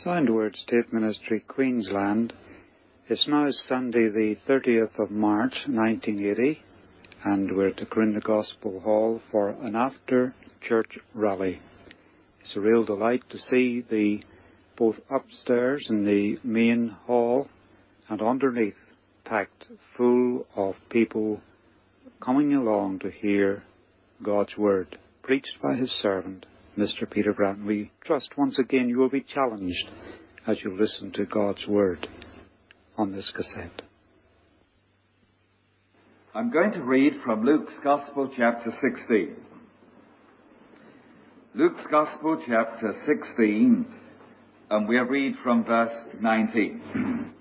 Soundword State Ministry, Queensland. It's now Sunday the 30th of March 1980 and we're at the Corinda Gospel Hall for an after-church rally. It's a real delight to see both upstairs in the main hall and underneath packed full of people coming along to hear God's Word, preached by His servant, Mr. Peter Bratton. We trust once again you will be challenged as you listen to God's Word on this cassette. I'm going to read from Luke's Gospel, chapter 16. Luke's Gospel, chapter 16, and we'll read from verse 19.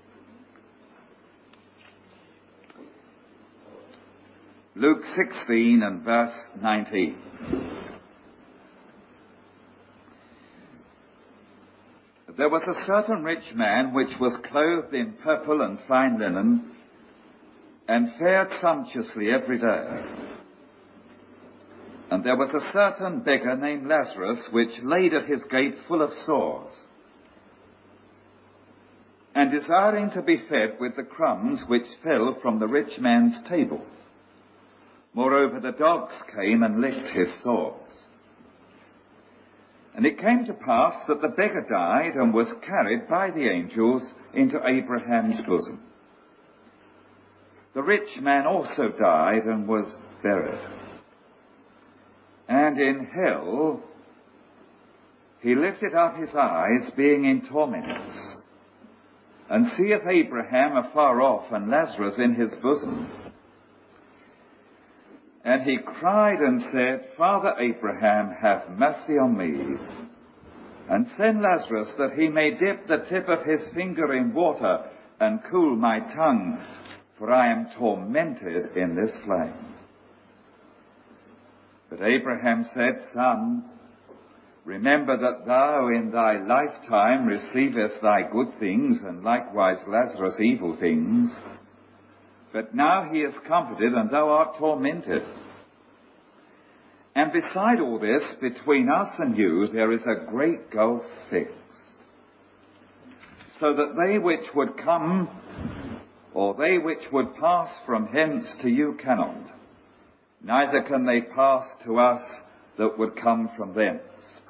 Luke 16 and verse 19. There was a certain rich man which was clothed in purple and fine linen, and fared sumptuously every day. And there was a certain beggar named Lazarus, which laid at his gate full of sores, and desiring to be fed with the crumbs which fell from the rich man's table. Moreover, the dogs came and licked his sores. And it came to pass that the beggar died and was carried by the angels into Abraham's bosom. The rich man also died and was buried. And in hell he lifted up his eyes, being in torments, and seeth Abraham afar off and Lazarus in his bosom. And he cried and said, Father Abraham, have mercy on me, and send Lazarus that he may dip the tip of his finger in water and cool my tongue, for I am tormented in this flame. But Abraham said, Son, remember that thou in thy lifetime receivest thy good things, and likewise Lazarus evil things. But now he is comforted, and thou art tormented. And beside all this, between us and you, there is a great gulf fixed, so that they which would come, or they which would pass from hence to you cannot, neither can they pass to us that would come from thence.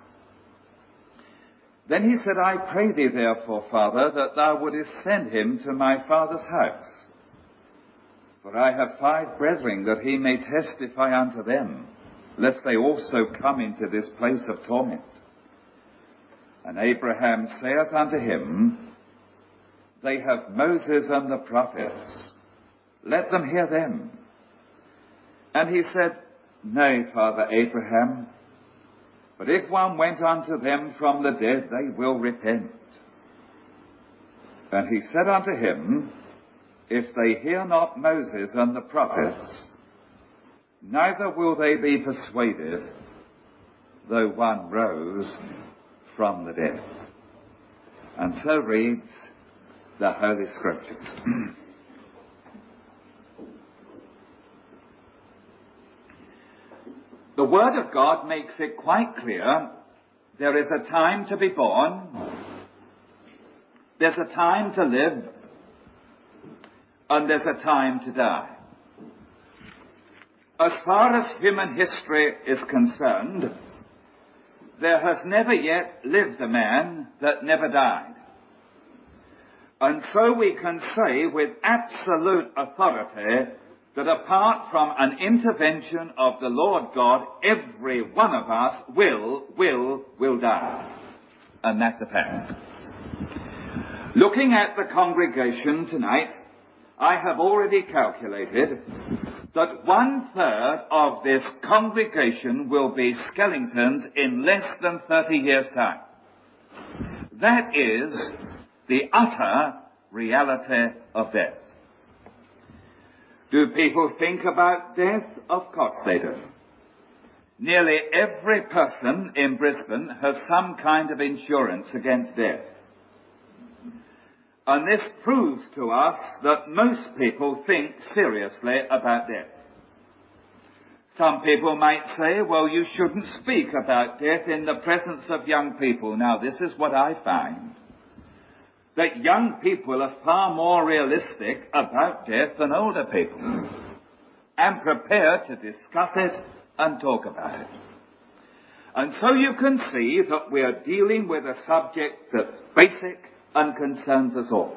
Then he said, I pray thee therefore, Father, that thou wouldest send him to my father's house. For I have 5 brethren, that he may testify unto them, lest they also come into this place of torment. And Abraham saith unto him, They have Moses and the prophets. Let them hear them. And he said, Nay, Father Abraham, but if one went unto them from the dead, they will repent. And he said unto him, If they hear not Moses and the prophets, neither will they be persuaded, though one rose from the dead. And so reads the Holy Scriptures. The Word of God makes it quite clear there is a time to be born, there's a time to live, and there's a time to die. As far as human history is concerned, there has never yet lived a man that never died. And so we can say with absolute authority that apart from an intervention of the Lord God, every one of us will die. And that's a fact. Looking at the congregation tonight, I have already calculated that 1/3 of this congregation will be skeletons in less than 30 years' time. That is the utter reality of death. Do people think about death? Of course they do. Nearly every person in Brisbane has some kind of insurance against death. And this proves to us that most people think seriously about death. Some people might say, well, you shouldn't speak about death in the presence of young people. Now, this is what I find. that young people are far more realistic about death than older people, and prepared to discuss it and talk about it. And so you can see that we are dealing with a subject that's basic and concerns us all.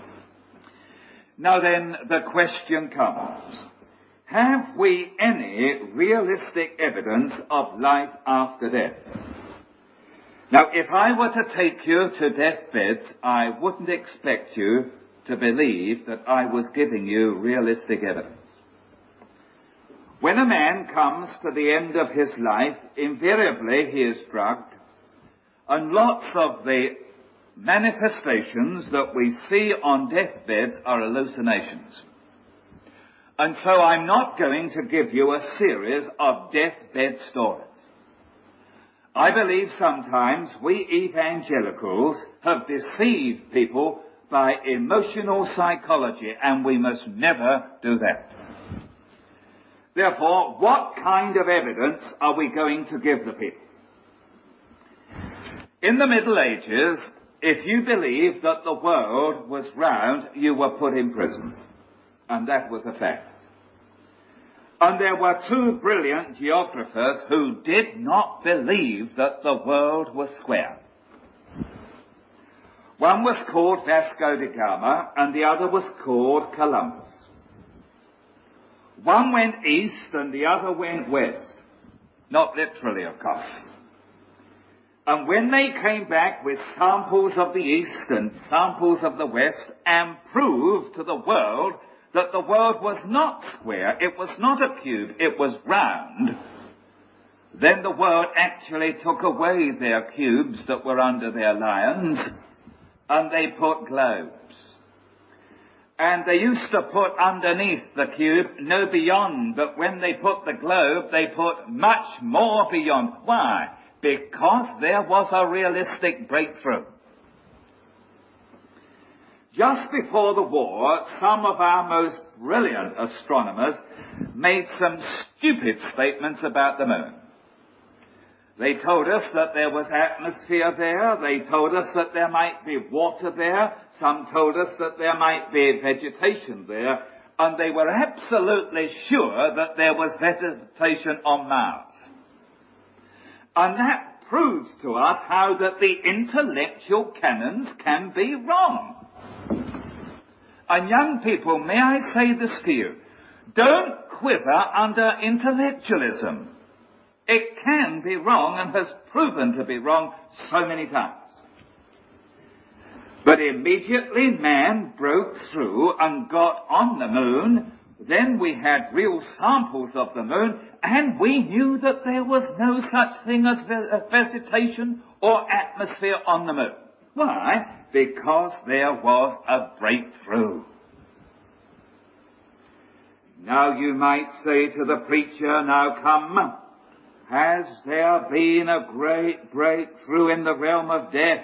Now then, the question comes, have we any realistic evidence of life after death? Now, if I were to take you to deathbeds, I wouldn't expect you to believe that I was giving you realistic evidence. When a man comes to the end of his life, invariably he is drugged, and lots of the manifestations that we see on deathbeds are hallucinations. And so I'm not going to give you a series of deathbed stories. I believe sometimes we evangelicals have deceived people by emotional psychology, and we must never do that. Therefore, what kind of evidence are we going to give the people? In the Middle Ages, if you believed that the world was round, you were put in prison. And that was a fact. And there were two brilliant geographers who did not believe that the world was square. One was called Vasco da Gama, and the other was called Columbus. One went east and the other went west. Not literally, of course. And when they came back with samples of the east and samples of the west and proved to the world that the world was not square, it was not a cube, it was round, then the world actually took away their cubes that were under their lions and they put globes. And they used to put underneath the cube no beyond, but when they put the globe, they put much more beyond. Why? Because there was a realistic breakthrough. Just before the war, some of our most brilliant astronomers made some stupid statements about the moon. They told us that there was atmosphere there. They told us that there might be water there. Some told us that there might be vegetation there. And they were absolutely sure that there was vegetation on Mars. And that proves to us how that the intellectual canons can be wrong. And young people, may I say this to you? Don't quiver under intellectualism. It can be wrong and has proven to be wrong so many times. But immediately man broke through and got on the moon, then we had real samples of the moon, and we knew that there was no such thing as vegetation or atmosphere on the moon. Why? Because there was a breakthrough. Now you might say to the preacher, now come, has there been a great breakthrough in the realm of death?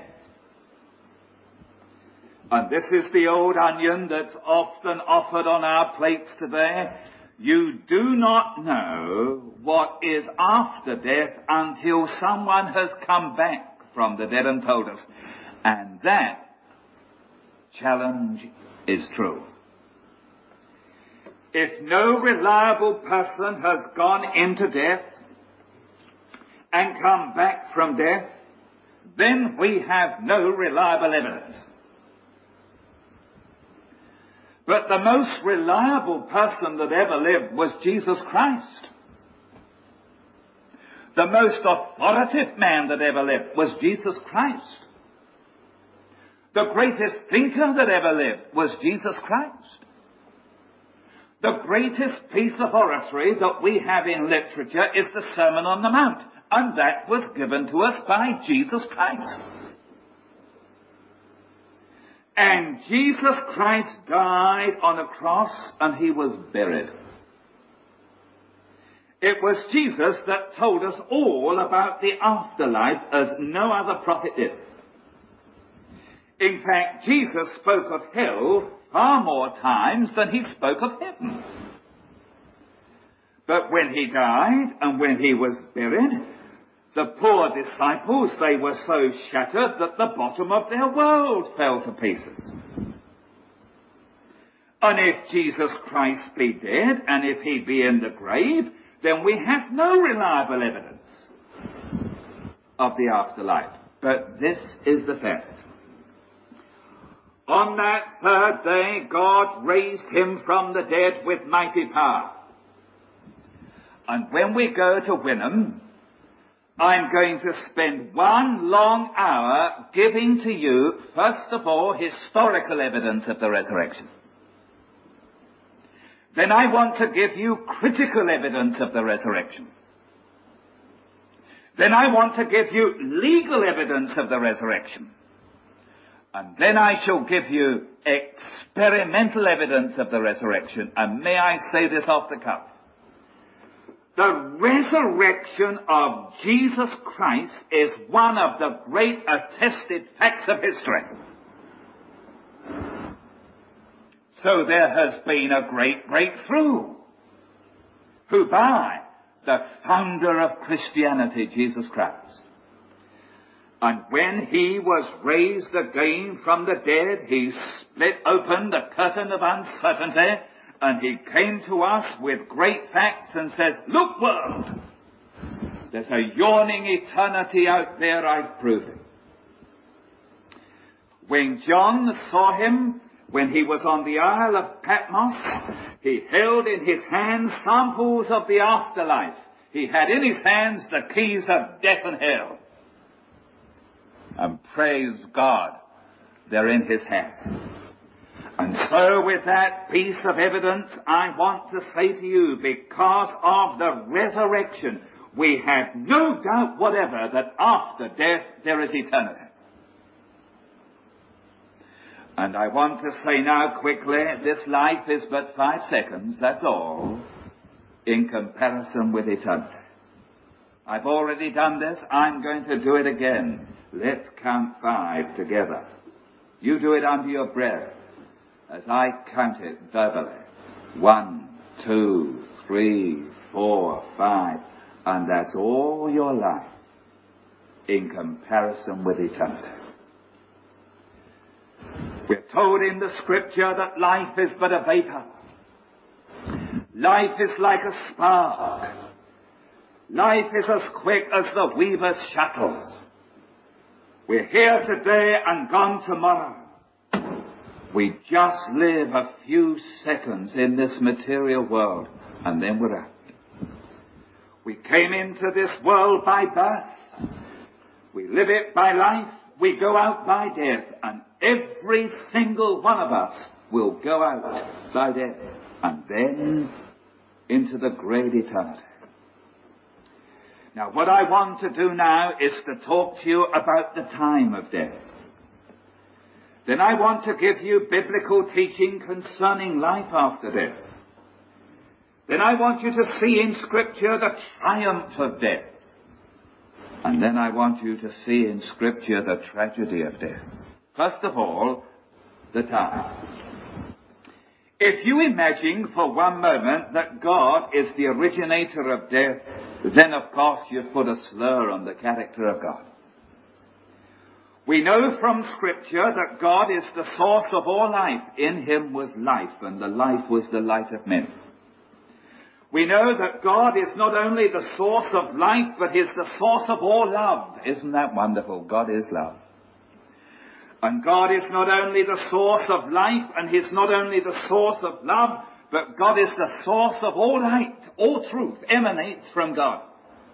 And this is the old onion that's often offered on our plates today. You do not know what is after death until someone has come back from the dead and told us. And that challenge is true. If no reliable person has gone into death and come back from death, then we have no reliable evidence. But the most reliable person that ever lived was Jesus Christ. The most authoritative man that ever lived was Jesus Christ. The greatest thinker that ever lived was Jesus Christ. The greatest piece of oratory that we have in literature is the Sermon on the Mount, and that was given to us by Jesus Christ. And Jesus Christ died on a cross and he was buried. It was Jesus that told us all about the afterlife as no other prophet did. In fact, Jesus spoke of hell far more times than he spoke of heaven. But when he died and when he was buried, The poor disciples, they were so shattered that the bottom of their world fell to pieces. And if Jesus Christ be dead, and if he be in the grave, then we have no reliable evidence of the afterlife. But this is the fact. On that third day, God raised him from the dead with mighty power. And when we go to Wynnum, I'm going to spend one long hour giving to you, first of all, historical evidence of the resurrection. Then I want to give you critical evidence of the resurrection. Then I want to give you legal evidence of the resurrection. And then I shall give you experimental evidence of the resurrection. And may I say this off the cuff? The resurrection of Jesus Christ is one of the great attested facts of history. So there has been a great breakthrough. Who by? The founder of Christianity, Jesus Christ. And when he was raised again from the dead, he split open the curtain of uncertainty, and he came to us with great facts and says, look, world, there's a yawning eternity out there, I've proved it. When John saw him, when he was on the Isle of Patmos, he held in his hands samples of the afterlife. He had in his hands the keys of death and hell. And praise God, they're in his hand. And so with that piece of evidence, I want to say to you, because of the resurrection, we have no doubt whatever that after death there is eternity. And I want to say now quickly, this life is but 5 seconds, that's all, in comparison with eternity. I've already done this, I'm going to do it again. Let's count 5 together. You do it under your breath, as I count it verbally. 1, 2, 3, 4, 5, and that's all your life in comparison with eternity. We're told in the scripture that life is but a vapor. Life is like a spark. Life is as quick as the weaver's shuttle. We're here today and gone tomorrow. We just live a few seconds in this material world, and then we're out. We came into this world by birth. We live it by life. We go out by death. And every single one of us will go out by death. And then into the great eternity. Now, what I want to do now is to talk to you about the time of death. Then I want to give you biblical teaching concerning life after death. Then I want you to see in Scripture the triumph of death. And then I want you to see in Scripture the tragedy of death. First of all, the time. If you imagine for one moment that God is the originator of death, then of course you've put a slur on the character of God. We know from Scripture that God is the source of all life. In him was life, and the life was the light of men. We know that God is not only the source of life, but is the source of all love. Isn't that wonderful? God is love. And God is not only the source of life, and he's not only the source of love, but God is the source of all light. All truth emanates from God.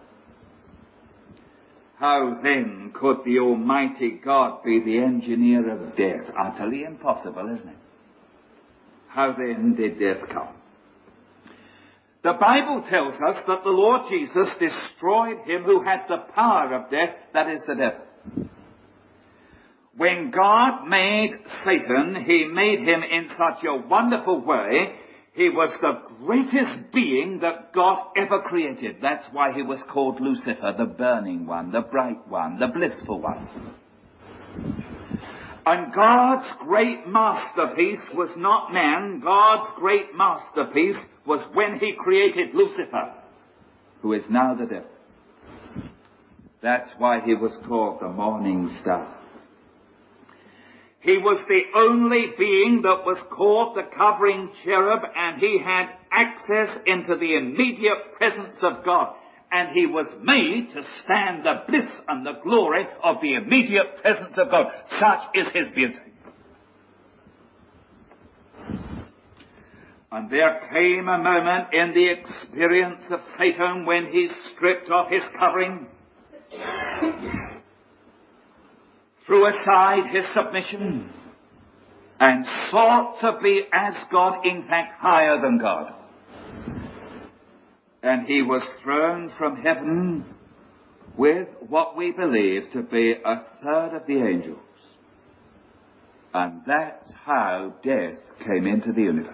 How then could the Almighty God be the engineer of death? Utterly impossible, isn't it? How then did death come? The Bible tells us that the Lord Jesus destroyed him who had the power of death, that is the devil. When God made Satan, he made him in such a wonderful way. He was the greatest being that God ever created. That's why he was called Lucifer, the burning one, the bright one, the blissful one. And God's great masterpiece was not man. God's great masterpiece was when he created Lucifer, who is now the devil. That's why he was called the morning star. He was the only being that was called the covering cherub, and he had access into the immediate presence of God. And he was made to stand the bliss and the glory of the immediate presence of God. Such is his beauty. And there came a moment in the experience of Satan when he stripped off his covering, threw aside his submission, and sought to be as God, in fact higher than God. And he was thrown from heaven with what we believe to be a third of the angels. And that's how death came into the universe.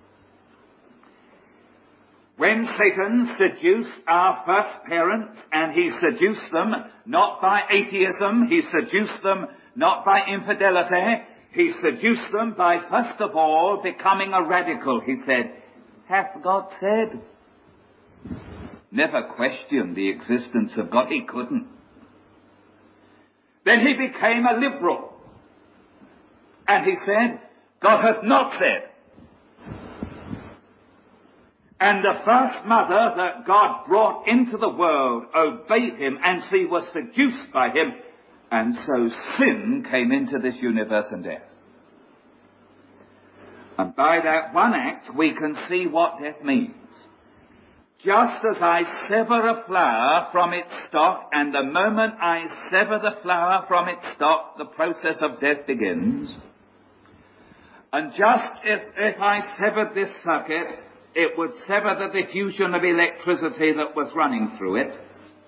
When Satan seduced our first parents, and he seduced them not by atheism, he seduced them not by infidelity, he seduced them by first of all becoming a radical. He said, "Hath God said?" Never questioned the existence of God. He couldn't. Then he became a liberal. And he said, "God hath not said." And the first mother that God brought into the world obeyed him, and she was seduced by him. And so sin came into this universe and death. And by that one act we can see what death means. Just as I sever a flower from its stalk, and the moment I sever the flower from its stalk, the process of death begins. And just as if I severed this circuit, it would sever the diffusion of electricity that was running through it.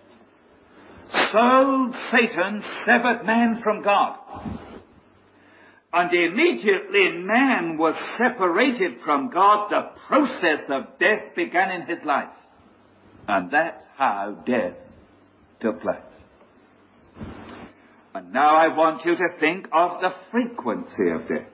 So Satan severed man from God. And immediately man was separated from God, the process of death began in his life. And that's how death took place. And now I want you to think of the frequency of death.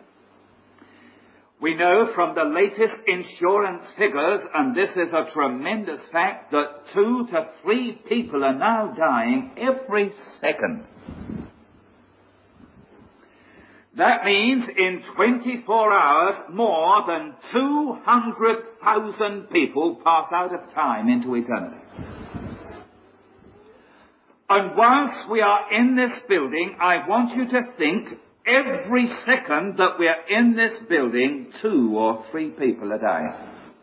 We know from the latest insurance figures, and this is a tremendous fact, that 2 to 3 people are now dying every second. That means in 24 hours, more than 200,000 people pass out of time into eternity. And whilst we are in this building, I want you to think every second that we are in this building, 2 or 3 people are dying.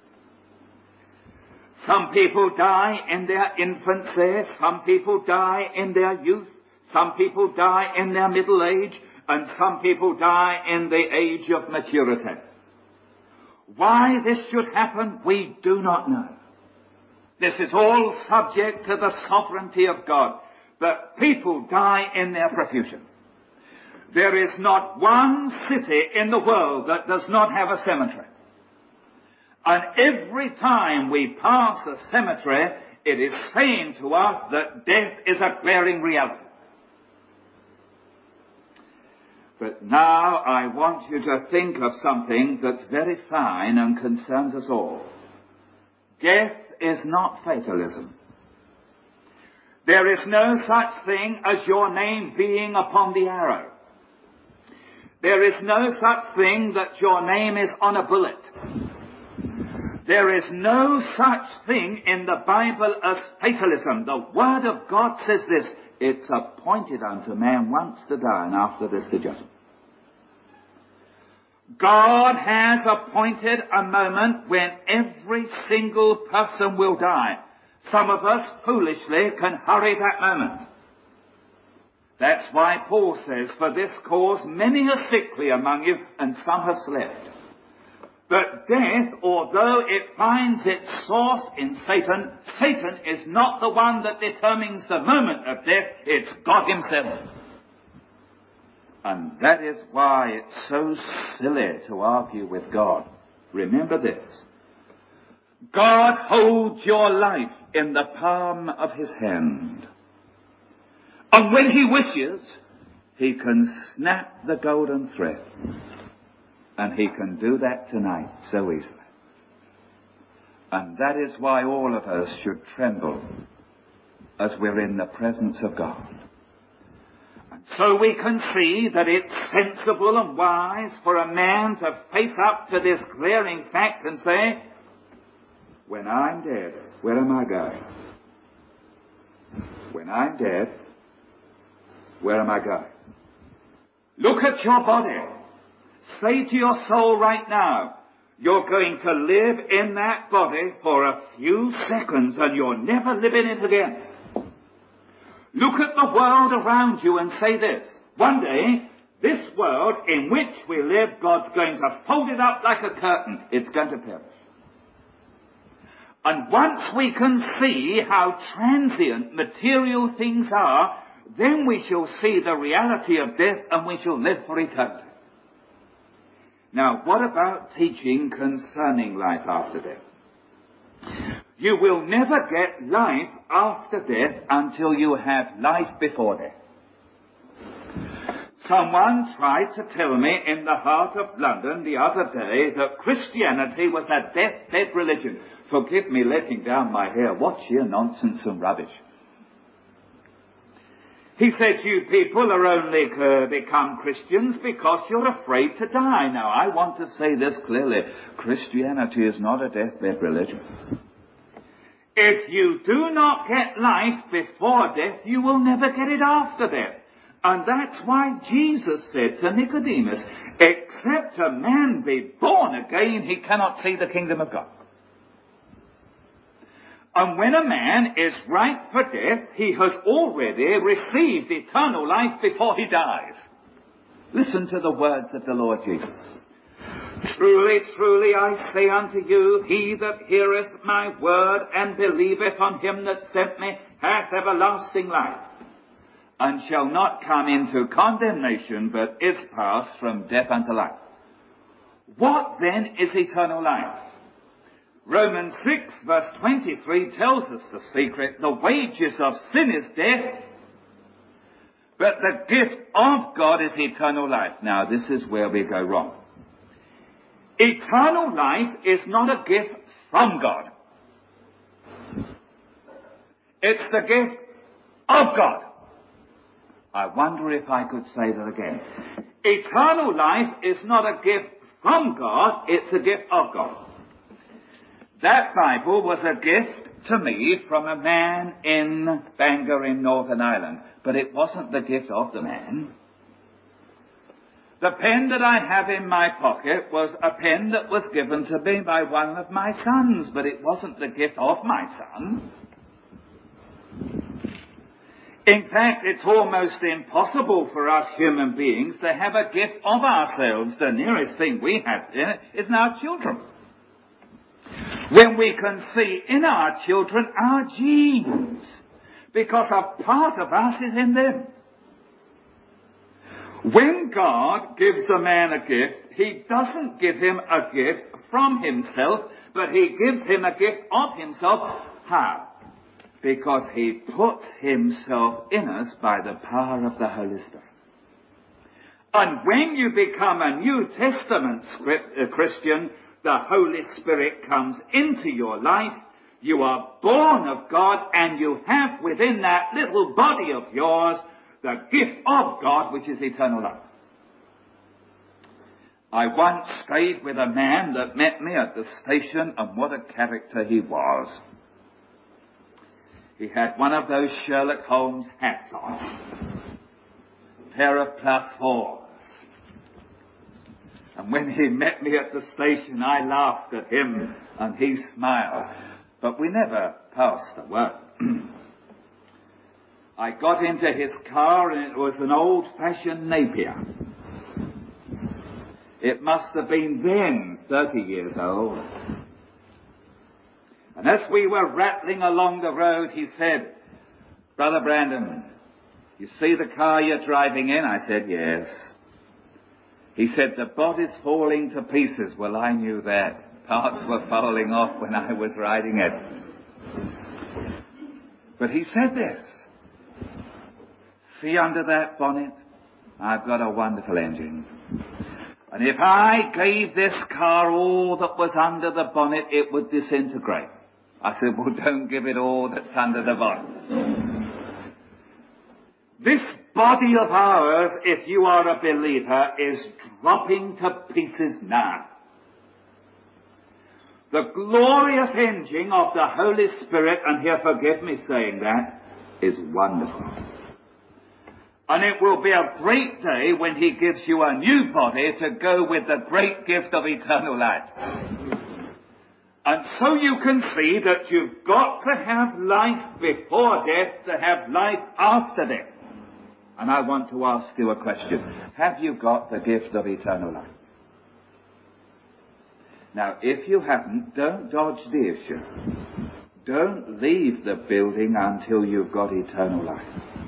Some people die in their infancy, some people die in their youth, some people die in their middle age, and some people die in the age of maturity. Why this should happen, we do not know. This is all subject to the sovereignty of God. But people die in their profusion. There is not one city in the world that does not have a cemetery. And every time we pass a cemetery, it is saying to us that death is a glaring reality. But now I want you to think of something that's very fine and concerns us all. Death is not fatalism. There is no such thing as your name being upon the arrow. There is no such thing that your name is on a bullet. There is no such thing in the Bible as fatalism. The Word of God says this: it's appointed unto man once to die, and after this the judgment. God has appointed a moment when every single person will die. Some of us foolishly can hurry that moment. That's why Paul says, "For this cause many are sickly among you, and some have slept." But death, although it finds its source in Satan, Satan is not the one that determines the moment of death. It's God himself. And that is why it's so silly to argue with God. Remember this: God holds your life in the palm of his hand. And when he wishes, he can snap the golden thread. And he can do that tonight so easily. And that is why all of us should tremble as we're in the presence of God. And so we can see that it's sensible and wise for a man to face up to this glaring fact and say, when I'm dead, where am I going? When I'm dead, where am I going? Look at your body. Say to your soul right now, you're going to live in that body for a few seconds and you're never living it again. Look at the world around you and say this. One day, this world in which we live, God's going to fold it up like a curtain. It's going to perish. And once we can see how transient material things are, then we shall see the reality of death and we shall live for eternity. Now, what about teaching concerning life after death? You will never get life after death until you have life before death. Someone tried to tell me in the heart of London the other day that Christianity was a deathbed religion. Forgive me letting down my hair. What sheer nonsense and rubbish. He said, you people are only become Christians because you're afraid to die. Now, I want to say this clearly. Christianity is not a deathbed religion. If you do not get life before death, you will never get it after death. And that's why Jesus said to Nicodemus, except a man be born again, he cannot see the kingdom of God. And when a man is ripe for death, he has already received eternal life before he dies. Listen to the words of the Lord Jesus. Truly, truly, I say unto you, he that heareth my word and believeth on him that sent me hath everlasting life, and shall not come into condemnation, but is passed from death unto life. What then is eternal life? Romans 6 verse 23 tells us the secret. The wages of sin is death, but the gift of God is eternal life. Now, this is where we go wrong. Eternal life is not a gift from God. It's the gift of God. I wonder if I could say that again. Eternal life is not a gift from God, it's a gift of God. That Bible was a gift to me from a man in Bangor in Northern Ireland, but it wasn't the gift of the man. The pen that I have in my pocket was a pen that was given to me by one of my sons, but it wasn't the gift of my son. In fact, it's almost impossible for us human beings to have a gift of ourselves. The nearest thing we have in it is our children. When we can see in our children our genes, because a part of us is in them. When God gives a man a gift, he doesn't give him a gift from himself, but he gives him a gift of himself. How? Because he puts himself in us by the power of the Holy Spirit. And when you become a New Testament Christian, the Holy Spirit comes into your life. You are born of God, and you have within that little body of yours the gift of God, which is eternal life. I once stayed with a man that met me at the station, and what a character he was. He had one of those Sherlock Holmes hats on, a pair of +4s. And when he met me at the station, I laughed at him and he smiled. But we never passed a word. I got into his car and it was an old-fashioned Napier. It must have been then 30 years old. And as we were rattling along the road, he said, Brother Brandon, you see the car you're driving in? I said, yes. He said, the body's falling to pieces. Well, I knew that. Parts were falling off when I was riding it. But he said this, see under that bonnet, I've got a wonderful engine. And if I gave this car all that was under the bonnet, it would disintegrate. I said, well, don't give it all that's under the bonnet. This body of ours, if you are a believer, is dropping to pieces now. The glorious engine of the Holy Spirit, and here forgive me saying that, is wonderful. And it will be a great day when He gives you a new body to go with the great gift of eternal life. And so you can see that you've got to have life before death to have life after death. And I want to ask you a question. Have you got the gift of eternal life? Now, if you haven't, don't dodge the issue. Don't leave the building until you've got eternal life.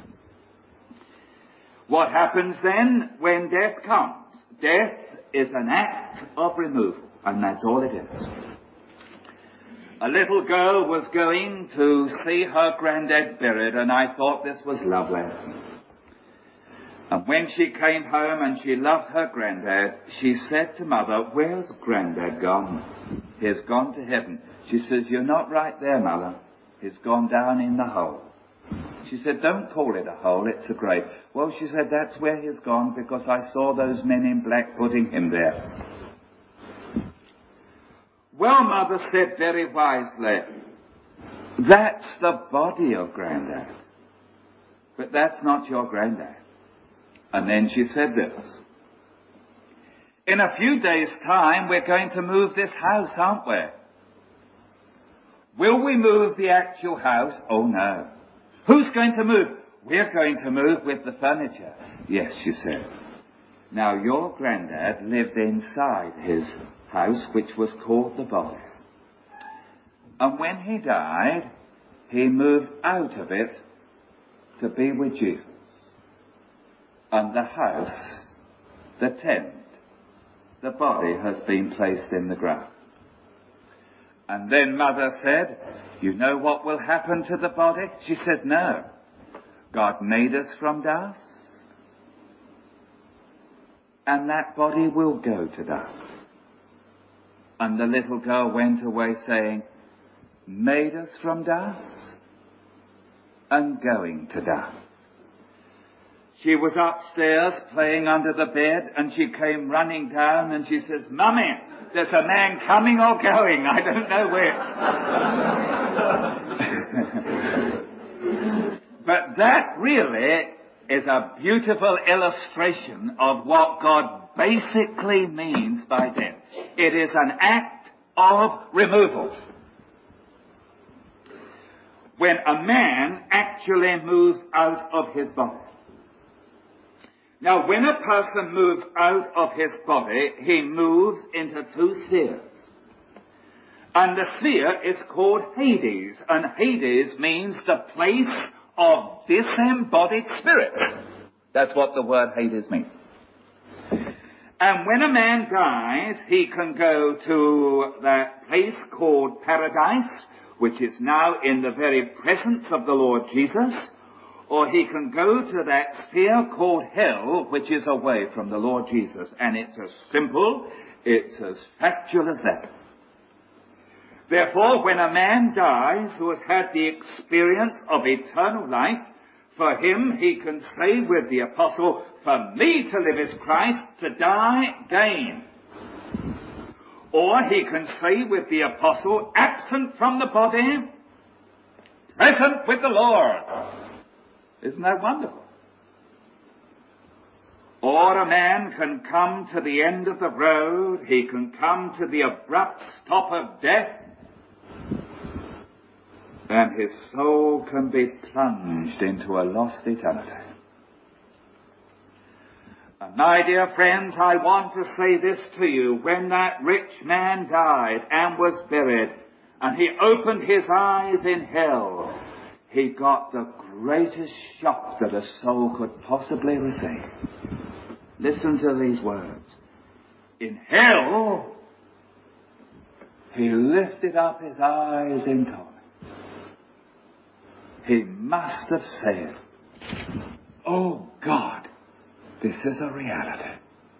What happens then when death comes? Death is an act of removal, and that's all it is. A little girl was going to see her granddad buried, and I thought this was lovely. And when she came home and she loved her granddad, she said to Mother, "Where's Granddad gone?" "He's gone to heaven." She says, "You're not right there, Mother. He's gone down in the hole." She said, "Don't call it a hole, it's a grave." "Well," she said, "that's where he's gone because I saw those men in black putting him there." "Well," Mother said very wisely, "that's the body of Granddad. But that's not your Granddad." And then she said this, "In a few days' time, we're going to move this house, aren't we? Will we move the actual house?" "Oh, no." "Who's going to move?" "We're going to move with the furniture." "Yes," she said. Now, your granddad lived inside his house, which was called the body. And when he died, he moved out of it to be with Jesus. And the house, the tent, the body has been placed in the ground. And then Mother said, "You know what will happen to the body?" She said, "No. God made us from dust. And that body will go to dust." And the little girl went away saying, "Made us from dust and going to dust." She was upstairs playing under the bed, and she came running down and she says, "Mummy, there's a man coming or going. I don't know which." But that really is a beautiful illustration of what God basically means by death. It is an act of removal. When a man actually moves out of his body. Now, when a person moves out of his body, he moves into two spheres. And the sphere is called Hades. And Hades means the place of disembodied spirits. That's what the word Hades means. And when a man dies, he can go to that place called paradise, which is now in the very presence of the Lord Jesus, or he can go to that sphere called hell, which is away from the Lord Jesus. And it's as simple, it's as factual as that. Therefore, when a man dies who has had the experience of eternal life, for him he can say with the apostle, "For me to live is Christ, to die gain." Or he can say with the apostle, "Absent from the body, present with the Lord." Isn't that wonderful? Or a man can come to the end of the road, he can come to the abrupt stop of death, and his soul can be plunged into a lost eternity. And my dear friends, I want to say this to you. When that rich man died and was buried, and he opened his eyes in hell, he got the greatest shock that a soul could possibly receive. Listen to these words. In hell, he lifted up his eyes in torment. He must have said, "Oh God, this is a reality."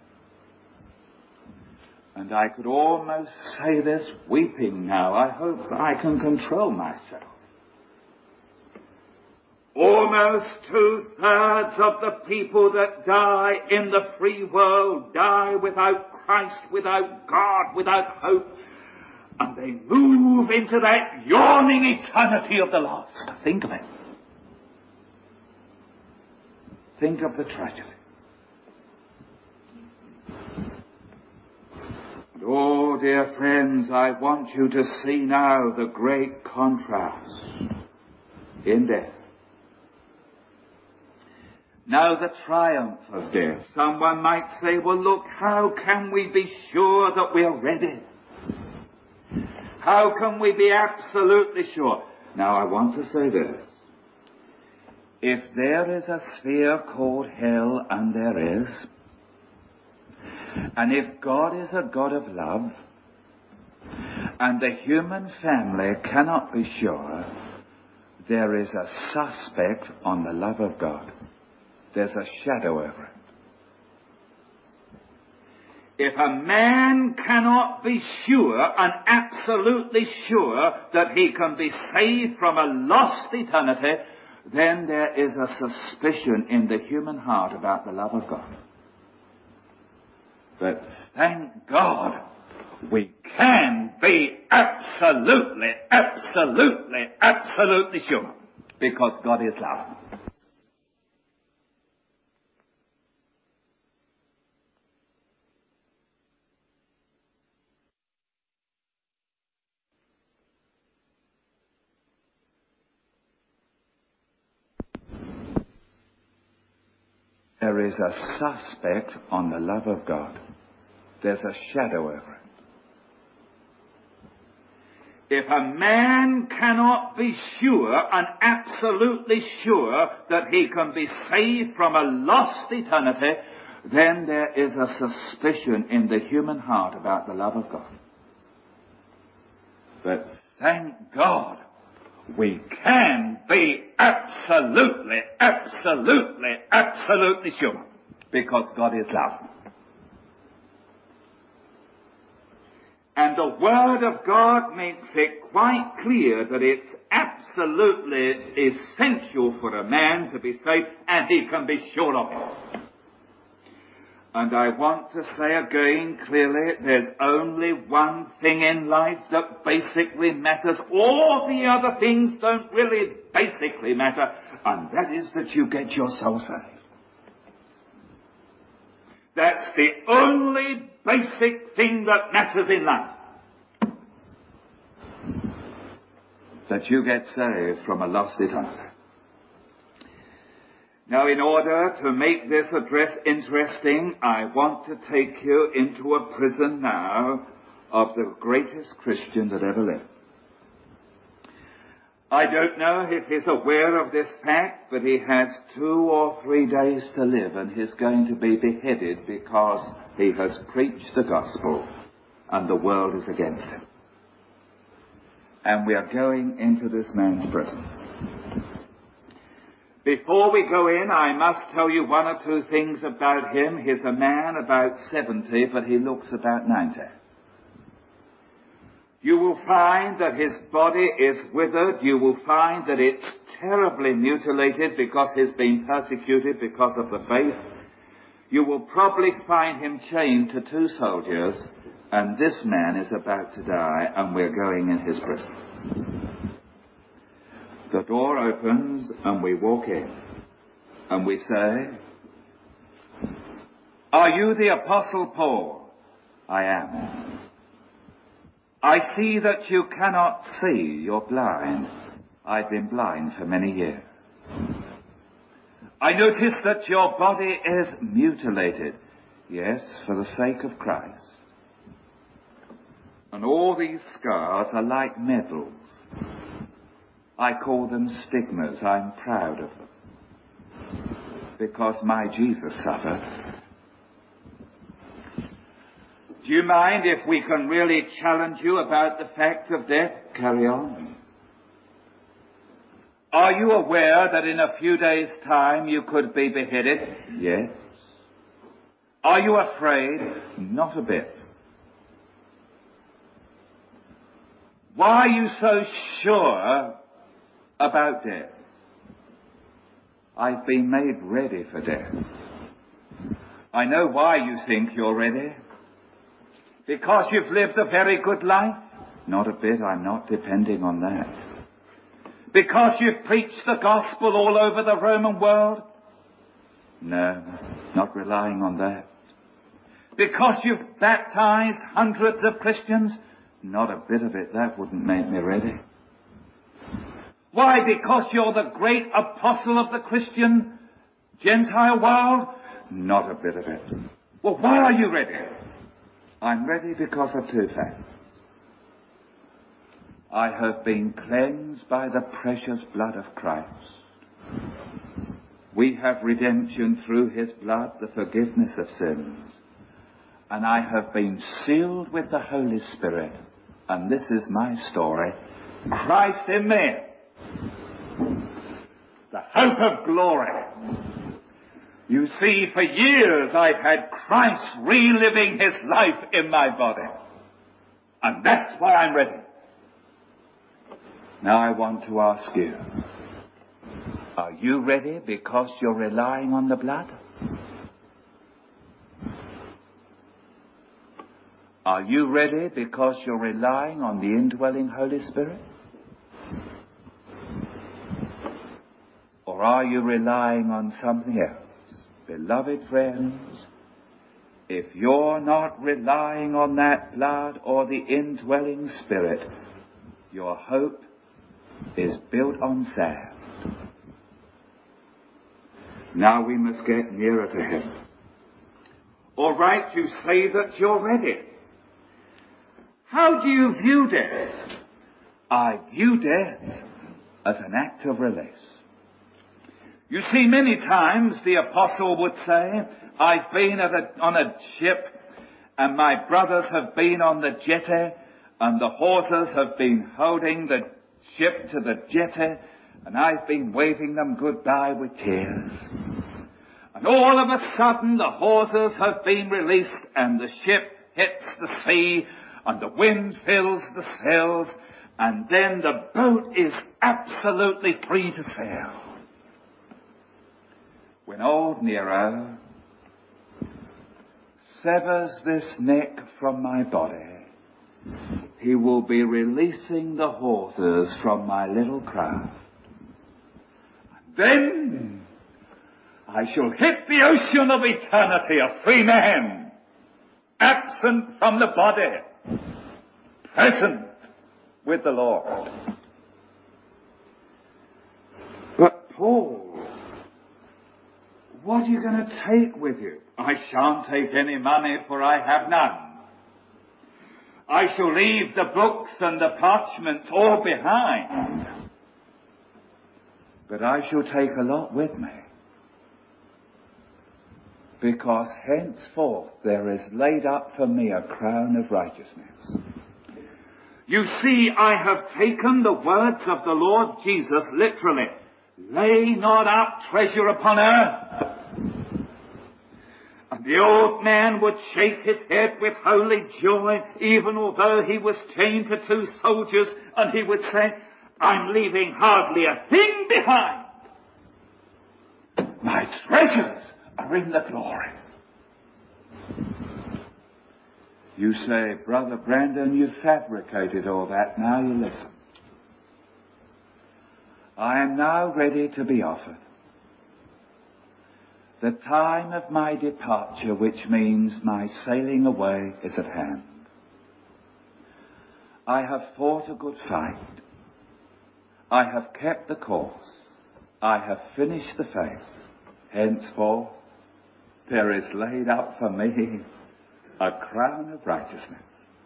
And I could almost say this weeping now. I hope I can control myself. Almost 2/3 of the people that die in the free world die without Christ, without God, without hope. And they move into that yawning eternity of the lost. Think of it. Think of the tragedy. And oh, dear friends, I want you to see now the great contrast in death. Now the triumph of death. Someone might say, well, look, how can we be sure that we're ready? How can we be absolutely sure? Now I want to say this. If there is a sphere called hell, and there is, and if God is a God of love, and the human family cannot be sure, there is a suspect on the love of God. There's a shadow over it. If a man cannot be sure and absolutely sure that he can be saved from a lost eternity, then there is a suspicion in the human heart about the love of God. But thank God, we can be absolutely sure, because God is love. There is a suspect on the love of God. There's a shadow over it. If a man cannot be sure and absolutely sure that he can be saved from a lost eternity, then there is a suspicion in the human heart about the love of God. But thank God, we can be absolutely sure, because God is love. And the Word of God makes it quite clear that it's absolutely essential for a man to be saved, and he can be sure of it. And I want to say again clearly, there's only one thing in life that basically matters. All the other things don't really basically matter, and that is that you get your soul saved. That's the only basic thing that matters in life. That you get saved from a lost eternity. Now, in order to make this address interesting, I want to take you into a prison now of the greatest Christian that ever lived. I don't know if he's aware of this fact, but he has 2 or 3 days to live, and he's going to be beheaded because he has preached the gospel and the world is against him. And we are going into this man's prison. Before we go in, I must tell you 1 or 2 things about him. He's a man about 70, but he looks about 90. You will find that his body is withered. You will find that it's terribly mutilated because he's been persecuted because of the faith. You will probably find him chained to 2 soldiers, and this man is about to die, and we're going in his prison. The door opens, and we walk in, and we say, "Are you the Apostle Paul?" "I am." "I see that you cannot see. You're blind." "I've been blind for many years." "I notice that your body is mutilated." "Yes, for the sake of Christ." "And all these scars are like medals. I call them stigmas. I'm proud of them, because my Jesus suffered." Do you mind if we can really challenge you about the fact of death? Carry on. Are you aware that in a few days' time you could be beheaded? Yes. Are you afraid? Not a bit. Why are you so sure about death? I've been made ready for death. I know why you think you're ready. Because you've lived a very good life? Not a bit, I'm not depending on that. Because you've preached the gospel all over the Roman world? No, not relying on that. Because you've baptized hundreds of Christians? Not a bit of it, that wouldn't make me ready. Why? Because you're the great apostle of the Christian Gentile world? Not a bit of it. Well, why are you ready? I'm ready because of two facts. I have been cleansed by the precious blood of Christ. We have redemption through his blood, the forgiveness of sins. And I have been sealed with the Holy Spirit. And this is my story. Christ in me. The hope of glory. You see, for years I've had Christ reliving his life in my body. And that's why I'm ready. Now I want to ask you, are you ready because you're relying on the blood? Are you ready because you're relying on the indwelling Holy Spirit? Or are you relying on something else? Beloved friends, if you're not relying on that blood or the indwelling Spirit, your hope is built on sand. Now we must get nearer to him. All right, you say that you're ready. How do you view death? I view death as an act of release. You see, many times the apostle would say, I've been on a ship, and my brothers have been on the jetty, and the hawsers have been holding the ship to the jetty, and I've been waving them goodbye with tears. And all of a sudden the hawsers have been released, and the ship hits the sea, and the wind fills the sails, and then the boat is absolutely free to sail. When old Nero severs this neck from my body, he will be releasing the hawsers from my little craft. Then I shall hit the ocean of eternity a free man, absent from the body, present with the Lord. But Paul, what are you going to take with you? I shan't take any money, for I have none. I shall leave the books and the parchments all behind. But I shall take a lot with me. Because henceforth there is laid up for me a crown of righteousness. You see, I have taken the words of the Lord Jesus literally. Lay not up treasure upon earth. And the old man would shake his head with holy joy, even although he was chained to two soldiers, and he would say, I'm leaving hardly a thing behind. My treasures are in the glory. You say, Brother Brandon, you fabricated all that. Now you listen. I am now ready to be offered. The time of my departure, which means my sailing away, is at hand. I have fought a good fight. I have kept the course. I have finished the faith. Henceforth, there is laid up for me a crown of righteousness.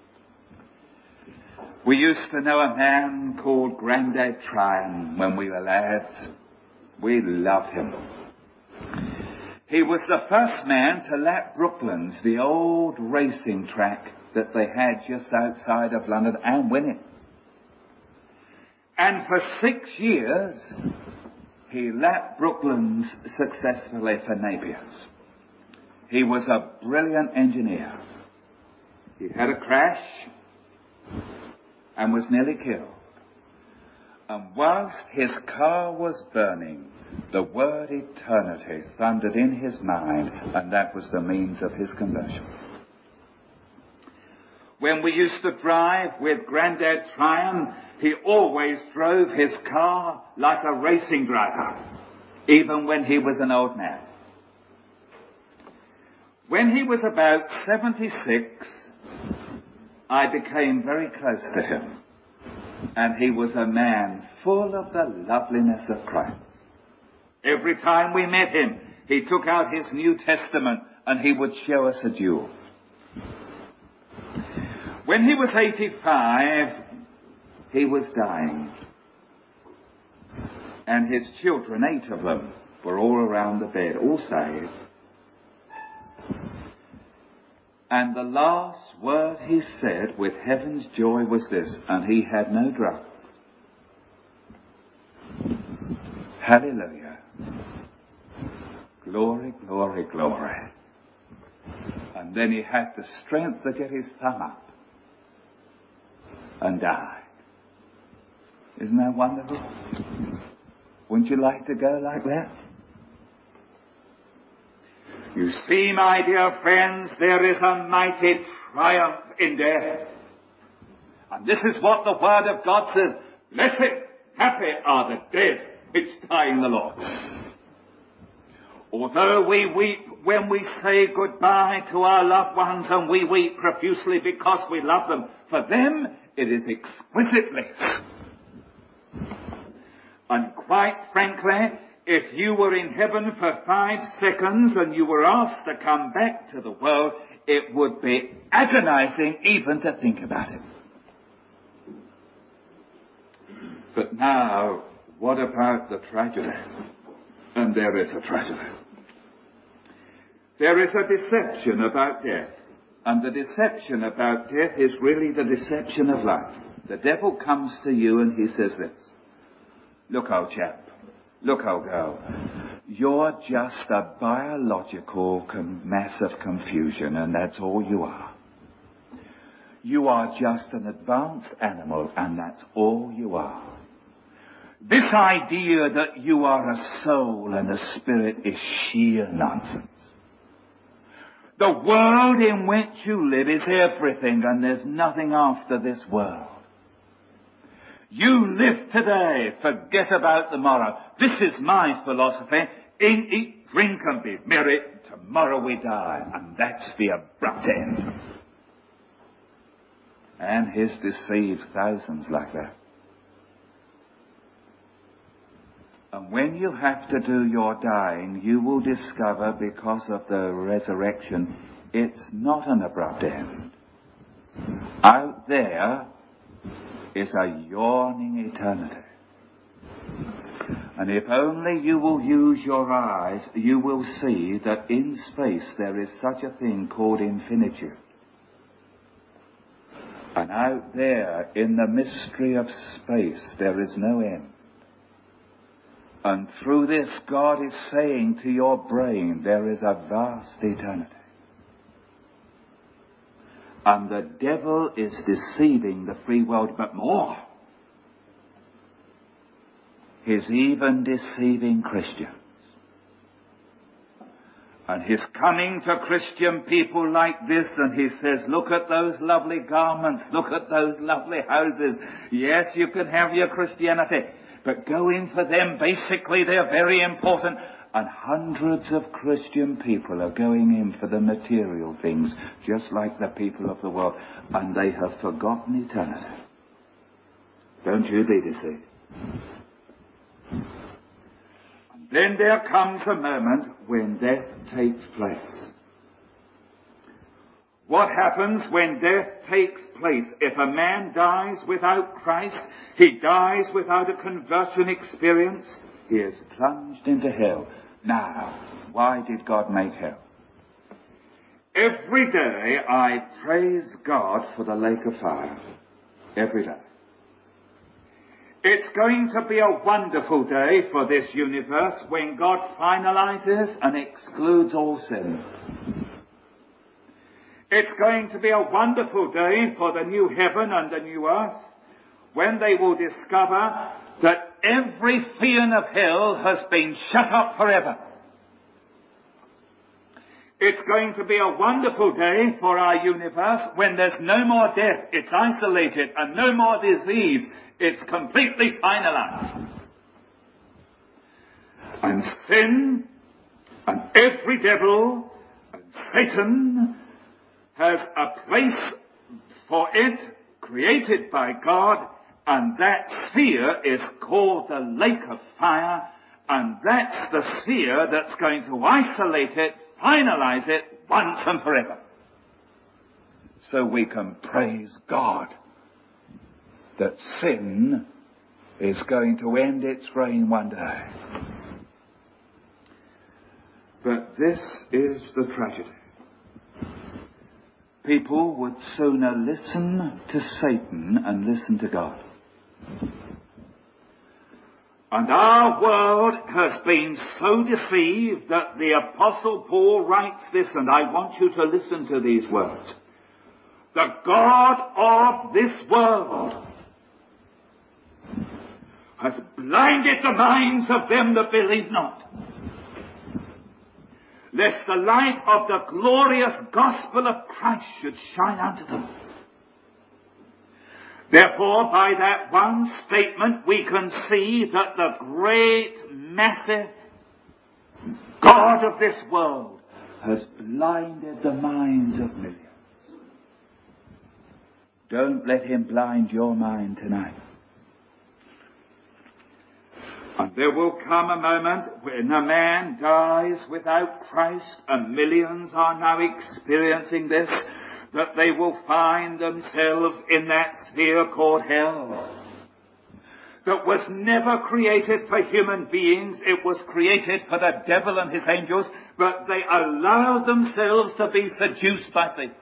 We used to know a man called Grandad Tryon when we were lads. We loved him. He was the first man to lap Brooklands, the old racing track that they had just outside of London, and win it. And for 6 years, he lapped Brooklands successfully for Napier's. He was a brilliant engineer. He had a crash and was nearly killed. And whilst his car was burning, the word eternity thundered in his mind, and that was the means of his conversion. When we used to drive with Grandad Tryon, he always drove his car like a racing driver, even when he was an old man. When he was about 76, I became very close to him, and he was a man full of the loveliness of Christ. Every time we met him, he took out his New Testament and he would show us a jewel. When he was 85, he was dying. And his children, 8 of them, were all around the bed, all saved. And the last word he said with heaven's joy was this, and he had no drugs. Hallelujah. Glory, glory, glory. And then he had the strength to get his thumb up and died. Isn't that wonderful? Wouldn't you like to go like that? You see, my dear friends, there is a mighty triumph in death. And this is what the Word of God says. Blessed, happy are the dead which die in the Lord. Although we weep when we say goodbye to our loved ones, and we weep profusely because we love them, for them it is exquisite bliss. And quite frankly, if you were in heaven for 5 seconds and you were asked to come back to the world, it would be agonizing even to think about it. But now, what about the tragedy? And there is a tragedy. There is a deception about death. And the deception about death is really the deception of life. The devil comes to you and he says this. Look, old chap. Look, old girl. You're just a biological mass of confusion, and that's all you are. You are just an advanced animal, and that's all you are. This idea that you are a soul and a spirit is sheer nonsense. The world in which you live is everything, and there's nothing after this world. You live today, forget about tomorrow. This is my philosophy. Eat, drink, and be merry. Tomorrow we die, and that's the abrupt end. And he's deceived thousands like that. And when you have to do your dying, you will discover, because of the resurrection, it's not an abrupt end. Out there is a yawning eternity. And if only you will use your eyes, you will see that in space there is such a thing called infinitude. And out there, in the mystery of space, there is no end. And through this, God is saying to your brain, there is a vast eternity. And the devil is deceiving the free world, but more. He's even deceiving Christians. And he's coming to Christian people like this, and he says, look at those lovely garments, look at those lovely houses. Yes, you can have your Christianity, but go in for them. Basically, they're very important. And hundreds of Christian people are going in for the material things, just like the people of the world. And they have forgotten eternity. Don't you be deceived. And then there comes a moment when death takes place. What happens when death takes place? If a man dies without Christ, he dies without a conversion experience, he is plunged into hell. Now, why did God make hell? Every day I praise God for the lake of fire. Every day. It's going to be a wonderful day for this universe when God finalizes and excludes all sin. It's going to be a wonderful day for the new heaven and the new earth when they will discover that every fiend of hell has been shut up forever. It's going to be a wonderful day for our universe when there's no more death, it's isolated, and no more disease, it's completely finalized. And sin, and every devil, and Satan has a place for it created by God, and that sphere is called the lake of fire, and that's the sphere that's going to isolate it, finalize it once and forever. So we can praise God that sin is going to end its reign one day. But this is the tragedy. People would sooner listen to Satan and listen to God. And our world has been so deceived that the Apostle Paul writes this, and I want you to listen to these words. The God of this world has blinded the minds of them that believe not, lest the light of the glorious gospel of Christ should shine unto them. Therefore, by that one statement, we can see that the great, massive God of this world has blinded the minds of millions. Don't let him blind your mind tonight. And there will come a moment when a man dies without Christ, and millions are now experiencing this, that they will find themselves in that sphere called hell, that was never created for human beings. It was created for the devil and his angels, but they allowed themselves to be seduced by Satan.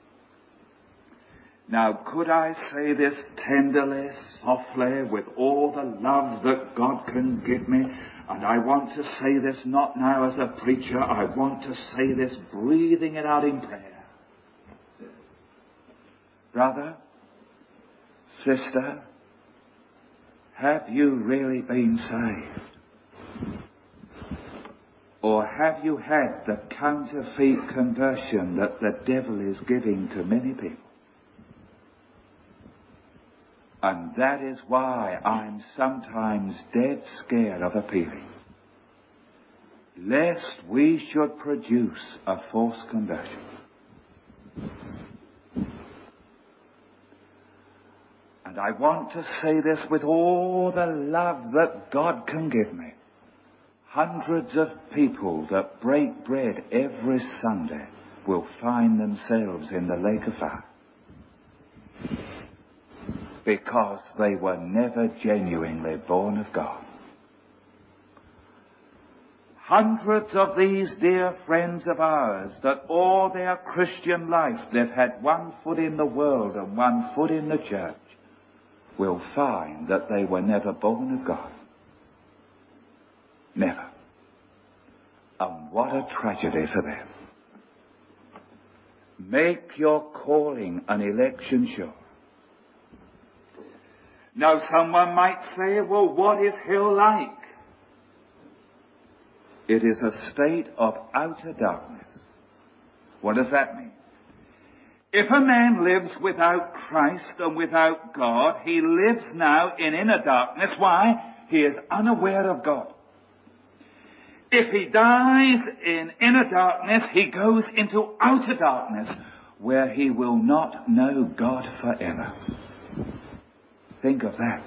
Now, could I say this tenderly, softly, with all the love that God can give me? And I want to say this not now as a preacher. I want to say this breathing it out in prayer. Brother, sister, have you really been saved? Or have you had the counterfeit conversion that the devil is giving to many people? And that is why I'm sometimes dead scared of appealing, lest we should produce a false conversion. And I want to say this with all the love that God can give me. Hundreds of people that break bread every Sunday will find themselves in the lake of fire, because they were never genuinely born of God. Hundreds of these dear friends of ours that all their Christian life they've had one foot in the world and one foot in the church will find that they were never born of God. Never. And what a tragedy for them. Make your calling and election sure. Now someone might say, well, what is hell like? It is a state of outer darkness. What does that mean? If a man lives without Christ and without God, he lives now in inner darkness. Why? He is unaware of God. If he dies in inner darkness, he goes into outer darkness, where he will not know God forever. Think of that.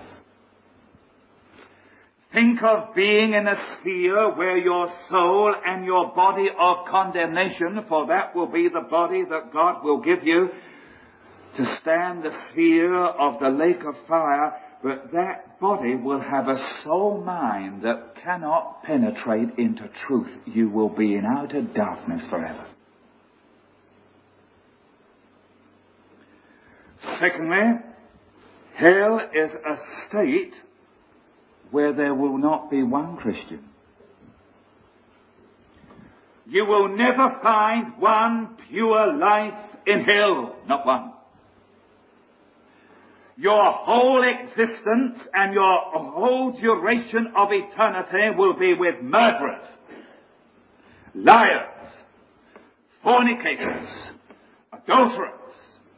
Think of being in a sphere where your soul and your body of condemnation, for that will be the body that God will give you to stand the sphere of the lake of fire, but that body will have a soul mind that cannot penetrate into truth. You will be in outer darkness forever. Secondly, hell is a state where there will not be one Christian. You will never find one pure life in hell. Not one. Your whole existence and your whole duration of eternity will be with murderers, liars, fornicators, adulterers,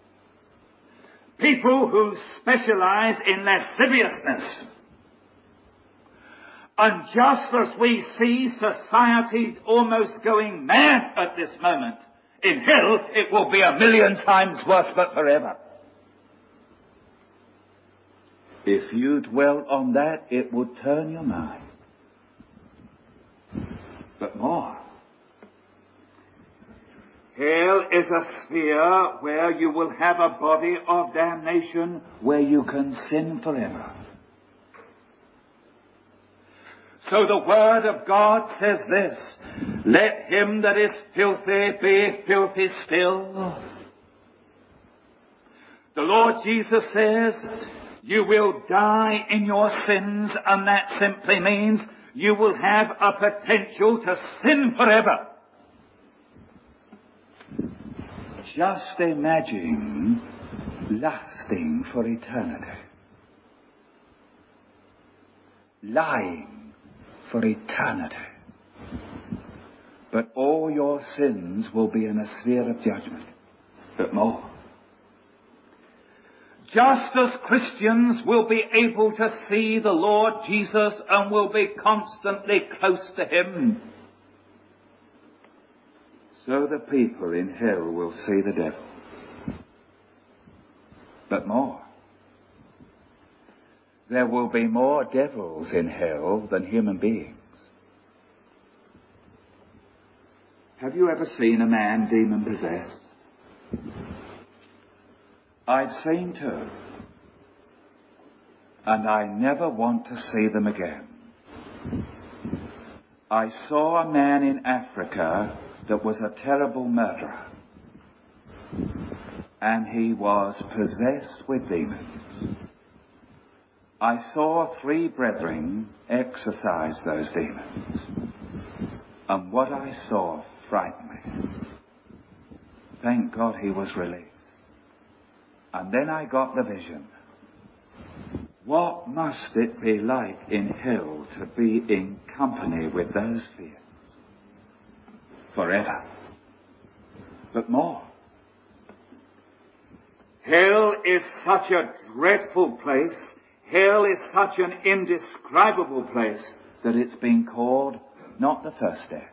people who specialize in lasciviousness. And just as we see society almost going mad at this moment, in hell it will be 1,000,000 times worse, but forever. If you dwell on that, it would turn your mind. But more. Hell is a sphere where you will have a body of damnation where you can sin forever. So the Word of God says this, let him that is filthy be filthy still. The Lord Jesus says, you will die in your sins, and that simply means you will have a potential to sin forever. Just imagine lusting for eternity. Lying for eternity. But all your sins will be in a sphere of judgment. But more. Just as Christians will be able to see the Lord Jesus and will be constantly close to him, so the people in hell will see the devil. But more. There will be more devils in hell than human beings. Have you ever seen a man demon-possessed? I've seen two. And I never want to see them again. I saw a man in Africa that was a terrible murderer. And he was possessed with demons. I saw 3 brethren exorcise those demons. And what I saw frightened me. Thank God he was released. And then I got the vision. What must it be like in hell to be in company with those fears? Forever. But more. Hell is such a dreadful place. Hell is such an indescribable place that it's been called not the first death.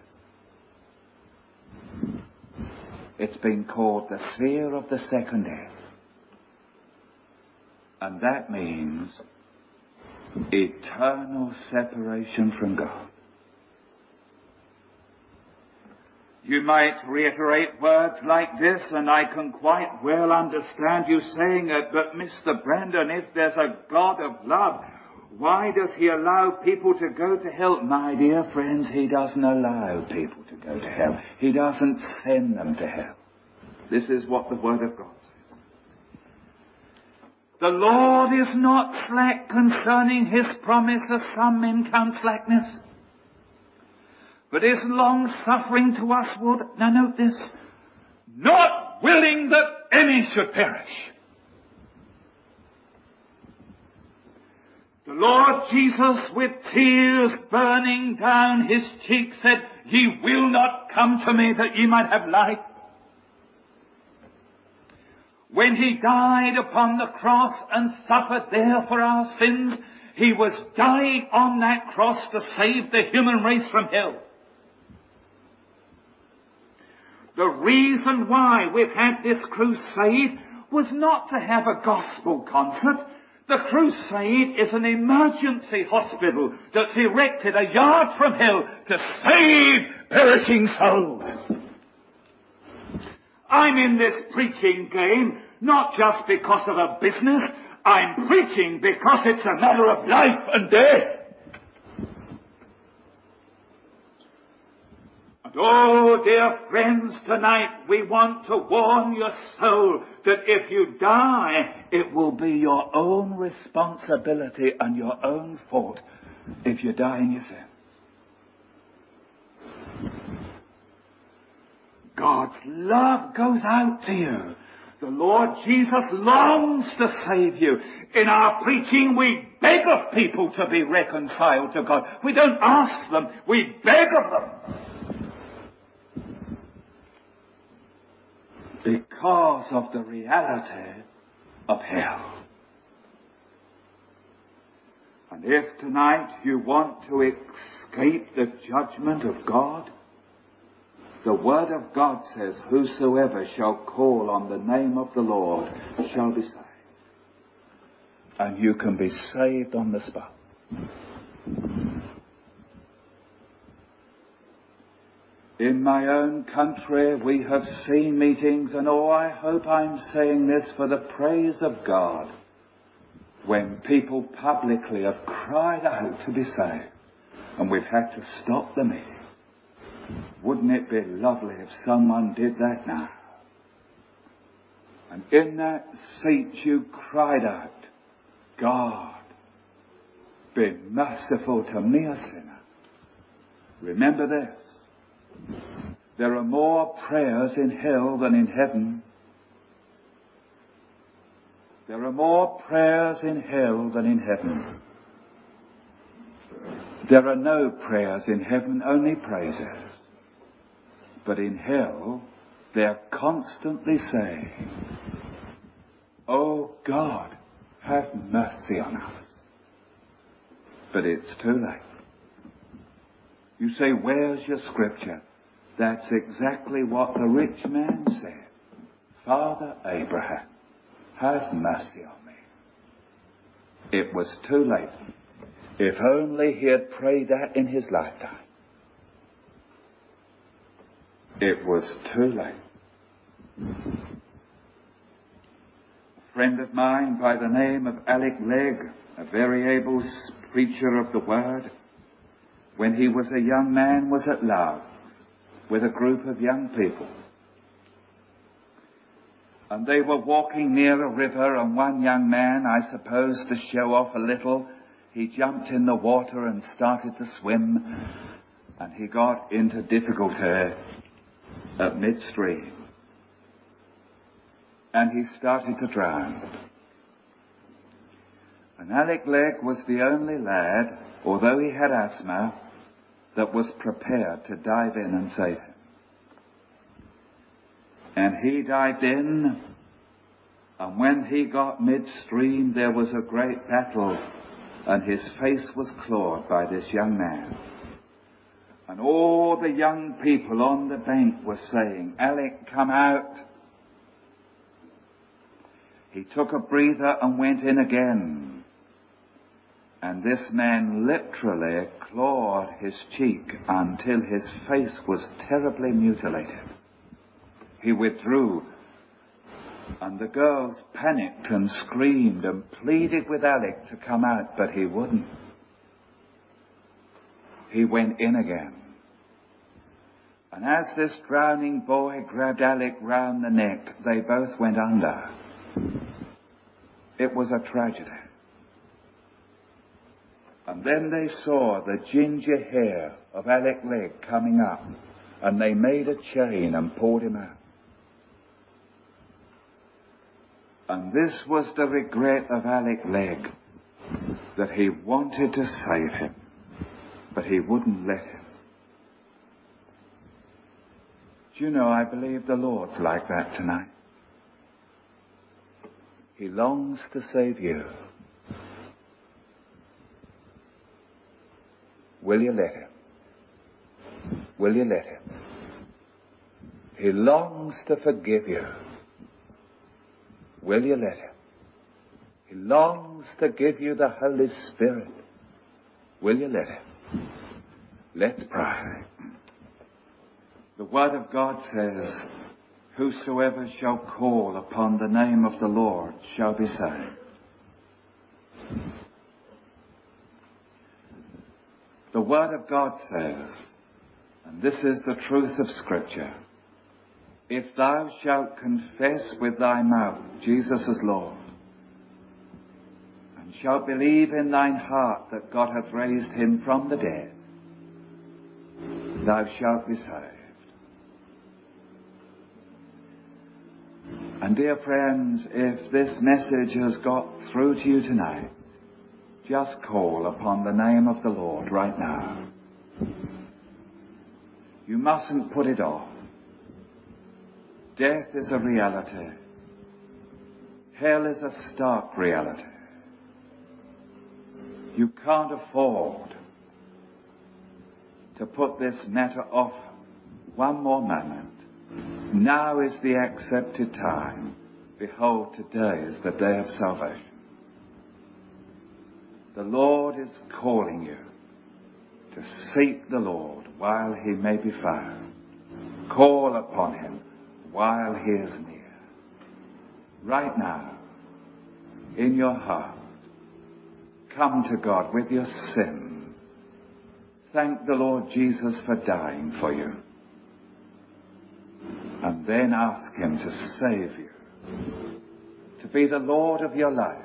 It's been called the sphere of the second death. And that means eternal separation from God. You might reiterate words like this, and I can quite well understand you saying it, but Mr. Brandon, if there's a God of love, why does he allow people to go to hell? My dear friends, he doesn't allow people to go to hell. He doesn't send them to hell. This is what the Word of God says. The Lord is not slack concerning his promise, as some men count slackness, but is long-suffering to usward. Now note this, not willing that any should perish. The Lord Jesus, with tears burning down his cheeks, said, ye will not come to me that ye might have life. When he died upon the cross and suffered there for our sins, he was dying on that cross to save the human race from hell. The reason why we've had this crusade was not to have a gospel concert. The crusade is an emergency hospital that's erected a yard from hell to save perishing souls. I'm in this preaching game not just because of a business. I'm preaching because it's a matter of life and death. And oh, dear friends, tonight we want to warn your soul that if you die, it will be your own responsibility and your own fault if you die in your sin. God's love goes out to you. The Lord Jesus longs to save you. In our preaching, we beg of people to be reconciled to God. We don't ask them, we beg of them. Because of the reality of hell. And if tonight you want to escape the judgment of God, the Word of God says, whosoever shall call on the name of the Lord shall be saved. And you can be saved on the spot. In my own country we have seen meetings, and I hope I'm saying this for the praise of God, when people publicly have cried out to be saved, and we've had to stop the meeting. Wouldn't it be lovely if someone did that now? And in that seat you cried out, God, be merciful to me, a sinner. Remember this. There are more prayers in hell than in heaven. There are more prayers in hell than in heaven. There are no prayers in heaven, only praises. But in hell, they're constantly saying, oh God, have mercy on us. But it's too late. You say, where's your scripture? That's exactly what the rich man said. Father Abraham, have mercy on me. It was too late. If only he had prayed that in his lifetime. It was too late. A friend of mine by the name of Alec Legg, a very able preacher of the Word, when he was a young man, was at Lourdes with a group of young people. And they were walking near a river, and one young man, I suppose to show off a little, he jumped in the water and started to swim, and he got into difficulty at midstream. And he started to drown. And Alec Legg was the only lad, although he had asthma, that was prepared to dive in and save him. And he dived in, and when he got midstream, there was a great battle, and his face was clawed by this young man. And all the young people on the bank were saying, Alec, come out. He took a breather and went in again. And this man literally clawed his cheek until his face was terribly mutilated. He withdrew, and the girls panicked and screamed and pleaded with Alec to come out, but he wouldn't. He went in again. And as this drowning boy grabbed Alec round the neck, they both went under. It was a tragedy. And then they saw the ginger hair of Alec Legg coming up, and they made a chain and pulled him out. And this was the regret of Alec Legg, that he wanted to save him, but he wouldn't let him. Do you know, I believe the Lord's like that tonight. He longs to save you. Will you let him? Will you let him? He longs to forgive you. Will you let him? He longs to give you the Holy Spirit. Will you let him? Let's pray. The Word of God says, whosoever shall call upon the name of the Lord shall be saved. The Word of God says, and this is the truth of Scripture, if thou shalt confess with thy mouth Jesus is Lord, and shalt believe in thine heart that God hath raised him from the dead, thou shalt be saved. And dear friends, if this message has got through to you tonight, just call upon the name of the Lord right now. You mustn't put it off. Death is a reality. Hell is a stark reality. You can't afford to put this matter off one more moment. Now is the accepted time. Behold, today is the day of salvation. The Lord is calling you to seek the Lord while he may be found. Call upon him while he is near. Right now, in your heart, come to God with your sin. Thank the Lord Jesus for dying for you. And then ask him to save you, to be the Lord of your life.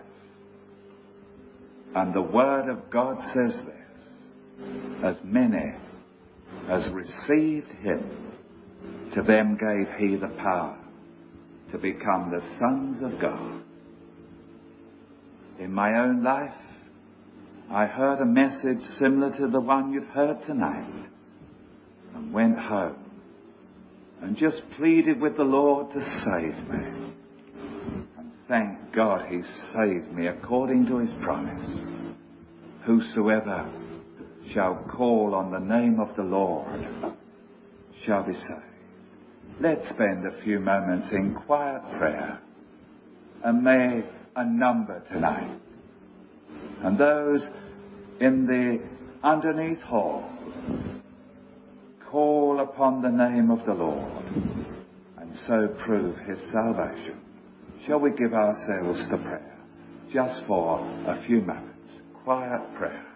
And the Word of God says this: as many as received him, to them gave he the power to become the sons of God. In my own life, I heard a message similar to the one you've heard tonight, and went home and just pleaded with the Lord to save me. And thank God he saved me according to his promise. Whosoever shall call on the name of the Lord shall be saved. Let's spend a few moments in quiet prayer. And may a number tonight, and those in the underneath hall, call upon the name of the Lord and so prove his salvation. Shall we give ourselves to prayer just for a few moments? Quiet prayer.